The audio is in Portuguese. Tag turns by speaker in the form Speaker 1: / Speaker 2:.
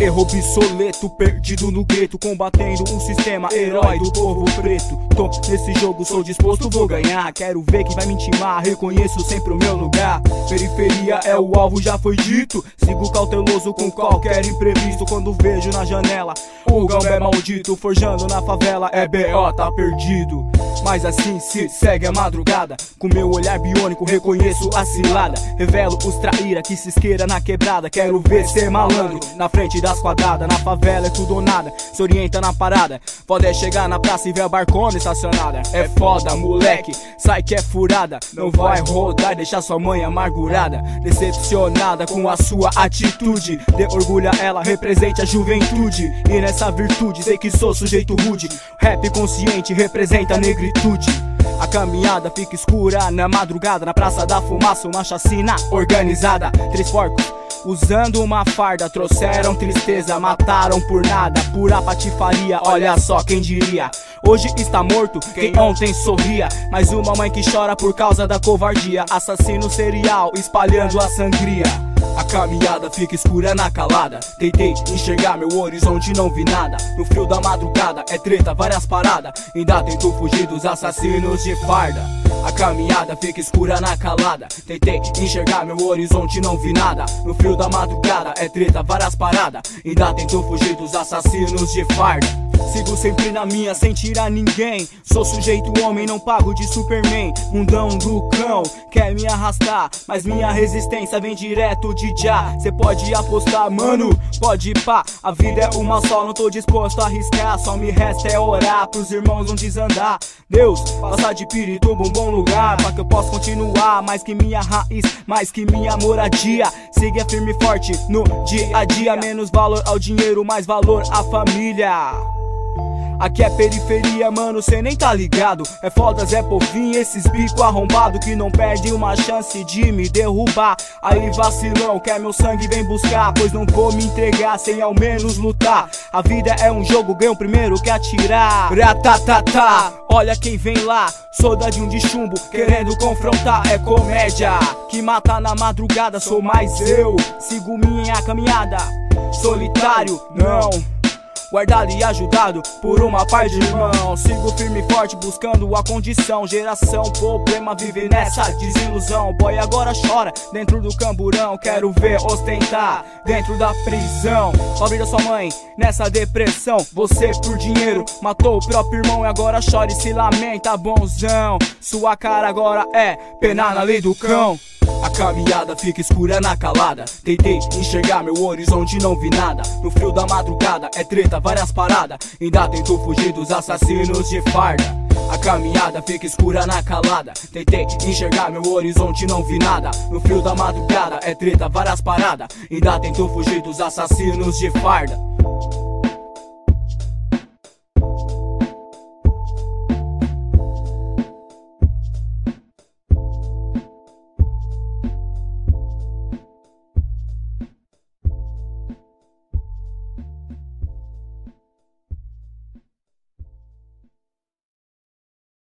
Speaker 1: Erro obsoleto, perdido no gueto, combatendo um sistema, herói do povo preto. Tô nesse jogo, sou disposto, vou ganhar. Quero ver quem vai me intimar, reconheço sempre o meu lugar. Periferia é o alvo, já foi dito. Sigo cauteloso com qualquer imprevisto. Quando vejo na janela o gambé maldito, forjando na favela, é B.O. tá perdido. Mas assim se segue a madrugada. Com meu olhar biônico reconheço a cilada. Revelo os traíra que se esqueira na quebrada. Quero ver ser malandro na frente das quadradas. Na favela é tudo ou nada, se orienta na parada. Pode chegar na praça e ver a barcona estacionada. É foda, moleque, sai que é furada. Não vai rodar e deixar sua mãe amargurada, decepcionada com a sua atitude. Dê orgulho a ela, represente a juventude. E nessa virtude sei que sou sujeito rude. Rap consciente representa a negritude. A caminhada fica escura na madrugada. Na Praça da Fumaça uma chacina organizada. 3 porcos usando uma farda trouxeram tristeza, mataram por nada. Pura patifaria, olha só quem diria. Hoje está morto quem ontem sorria. Mais uma mãe que chora por causa da covardia. Assassino serial espalhando a sangria. A caminhada fica escura na calada. Tentei enxergar meu horizonte, não vi nada. No frio da madrugada é treta, várias paradas. Ainda tento fugir dos assassinos de farda. A caminhada fica escura na calada. Tentei enxergar meu horizonte, não vi nada. No frio da madrugada é treta, várias paradas. Ainda tento fugir dos assassinos de farda. Sigo sempre na minha, sem tirar ninguém. Sou sujeito homem, não pago de Superman. Mundão do cão, quer me arrastar, mas minha resistência vem direto de já. Cê pode apostar, mano, pode pá. A vida é uma só, não tô disposto a arriscar. Só me resta é orar pros irmãos não desandar. Deus, passar de Pirituba um bom lugar, pra que eu possa continuar. Mais que minha raiz, mais que minha moradia. Siga firme e forte no dia a dia. Menos valor ao dinheiro, mais valor à família. Aqui é periferia, mano, cê nem tá ligado. É foda, Zé Povinho, esses bico arrombado que não perdem uma chance de me derrubar. Aí vacilão, quer meu sangue, vem buscar, pois não vou me entregar sem ao menos lutar. A vida é um jogo, ganho primeiro que atirar. Ratatatá, olha quem vem lá, soldadinho de chumbo, querendo confrontar. É comédia, que mata na madrugada, sou mais eu. Sigo minha caminhada, solitário, não. Guardado e ajudado por uma par de irmãos. Sigo firme e forte buscando a condição. Geração problema vive nessa desilusão. Boy agora chora dentro do camburão. Quero ver ostentar dentro da prisão. Pobre da sua mãe nessa depressão. Você por dinheiro matou o próprio irmão. E agora chora e se lamenta, bonzão. Sua cara agora é penar na lei do cão. A caminhada fica escura na calada. Tentei enxergar meu horizonte, não vi nada. No frio da madrugada é treta, várias paradas. Ainda tento fugir dos assassinos de farda. A caminhada fica escura na calada. Tentei enxergar meu horizonte, não vi nada. No frio da madrugada é treta, várias paradas. Ainda tento fugir dos assassinos de farda.